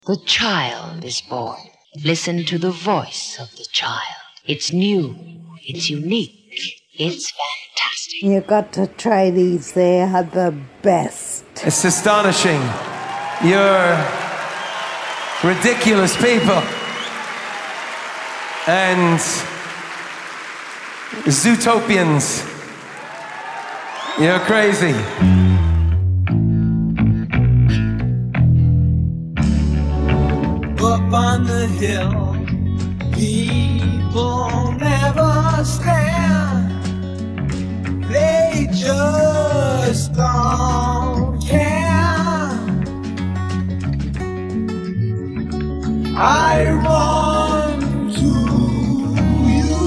The child is born. Listen to the voice of the child. It's new, it's unique, it's fantastic. You got to try these, they are the best. It's astonishing. You're ridiculous people. And Zootopians. You're crazy. Up on the hill, people never stand. They just don't care. I run to you.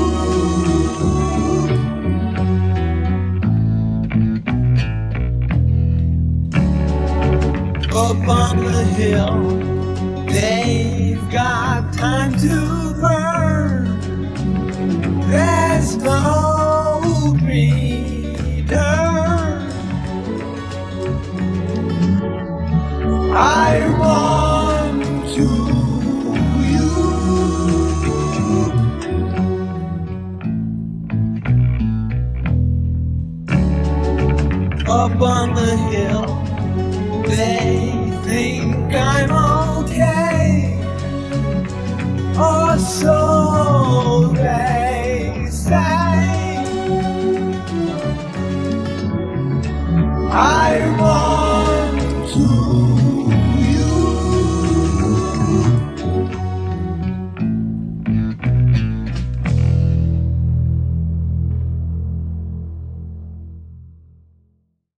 Up on the hill,